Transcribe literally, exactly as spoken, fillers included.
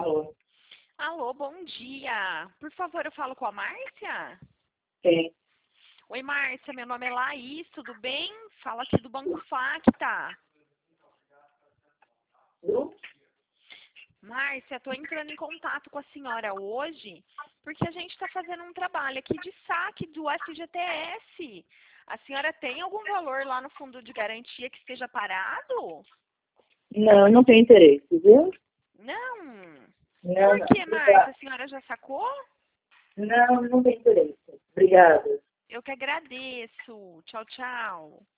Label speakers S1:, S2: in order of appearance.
S1: Alô?
S2: Alô, bom dia. Por favor, eu falo com a Márcia?
S1: Sim.
S2: Oi, Márcia, meu nome é Laís, tudo bem? Fala aqui do Banco Facta.
S1: Du?
S2: Márcia, estou entrando em contato com a senhora hoje porque a gente está fazendo um trabalho aqui de saque do F G T S. A senhora tem algum valor lá no fundo de garantia que esteja parado?
S1: Não, não tenho interesse, viu?
S2: Não.
S1: Não,
S2: Por
S1: não.
S2: que, Márcia? A senhora já sacou?
S1: Não, não tenho interesse. Obrigada.
S2: Eu que agradeço. Tchau, tchau.